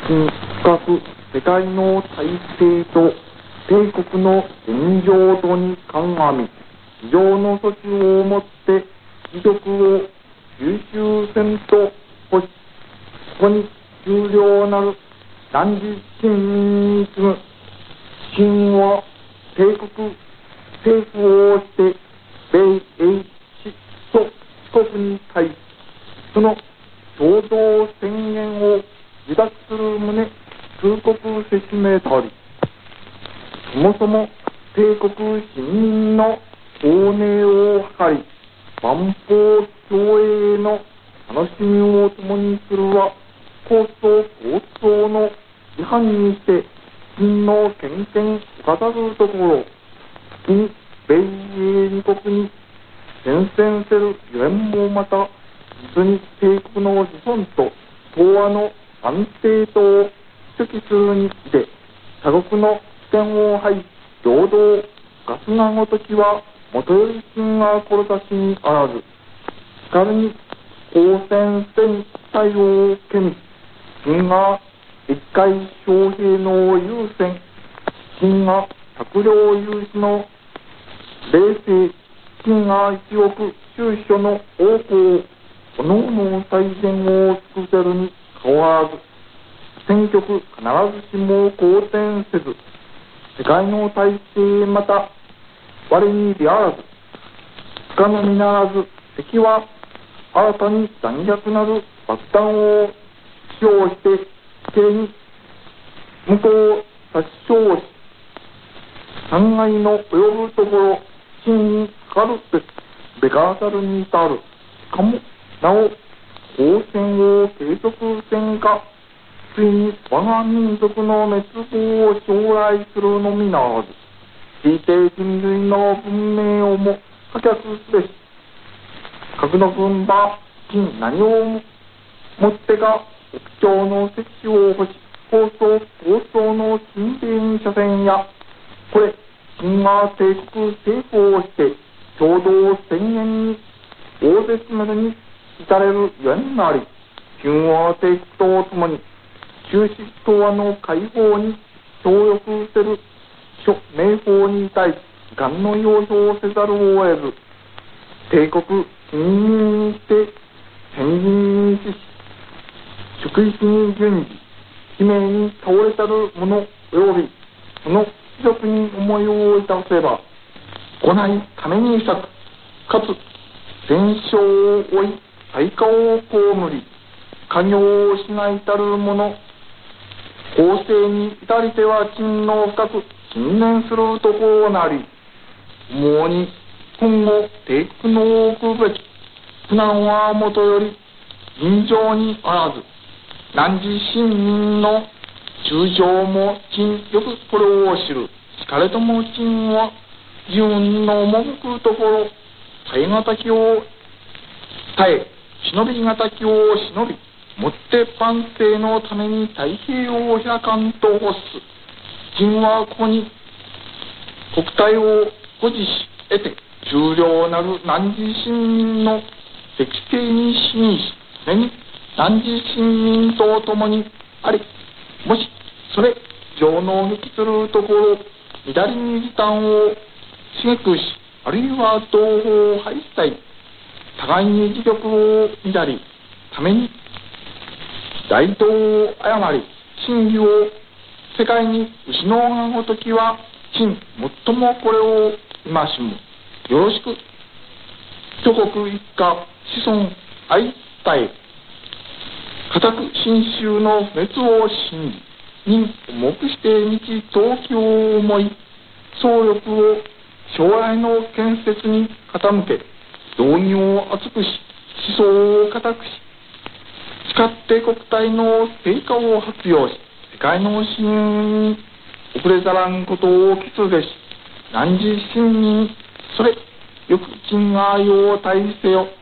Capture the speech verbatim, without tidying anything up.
深く世界の体制と帝国の現状とに鑑み、非常の措置をもって威力を吸収せんとほし、ここに重要なる男児市民に次ぐ秦は帝国政府をして米英史と四国に対し、その共同宣言を受諾する旨通告せしめたり、そもそも帝国市民の公寧を図り、万法共栄の楽しみを共にするは、構想構想の違反にして秦の権限をかざるところ、時に米英二国に宣戦せるゆえんもまた、実に帝国の子孫と東亜の安定とを主揮するにて、他国の主権を排し、平等、ガスがごときは、もとより秦が志にあらず、しかるに、公戦戦対応をけみ、秦が一回将兵の優先、秦が閣僚有志の冷静、秦が一億中書の王侯、おのおの最善を尽くせるに変わらず、戦局必ずしも好転せず、世界の体制また我にであらず、不可のみならず、敵は新たに残虐なる爆弾を使用して地形に向こう殺傷し、残骸の及ぶところ秦にかかるべかざるに至る。しかもなお交戦を継続せんか、ついに我が民族の滅亡を将来するのみならず、推定人類の文明をも可却すべし、核の軍馬秦何をもってか億兆の石器を欲し、放送放送の近隣車線や、これ秦が帝国政府をして共同宣言に大絶めるに至れるゆえんなり、秦は帝国とともに中止東亜の解放に協力せる諸名法に対しがんの要表せざるを得ず、帝国市民にして先人にし、職域に順次使命に倒れたる者及びその貴族に思いをいたせば、来ないために咲く、かつ戦勝を追い対価を被り、家業をしないたる者、公正に至りては秦の深く信念するところなり、思うに今後帝国の置くべき苦難はもとより尋常にあらず、汝市民の中将も秦よくこれを知る。しかれとも秦は自分の赴くところ、耐え難きを耐え、忍び難きを忍び、もって万世のために太平洋を開かんと欲す。秦はここに国体を保持し得て、重量なる汝市民の適正に支援し、それに汝市民と共にあり、もしそれ上の引きするところ、乱りに時短を刺激し、あるいは同胞を排したい、互いに自力を乱り、ために大道を誤り、真理を世界に失うがごときは、秦最もこれを戒しむ。よろしく、諸国一家子孫愛伝え、固く真宗の滅を信じ、に重くして日陶器を思い、総力を将来の建設に傾け、道義を厚くし、思想を固くし、誓って国体の成果を発揚し、世界の信用に遅れざらんことを期すべし、汝市民、それよく秦が用を大せよ。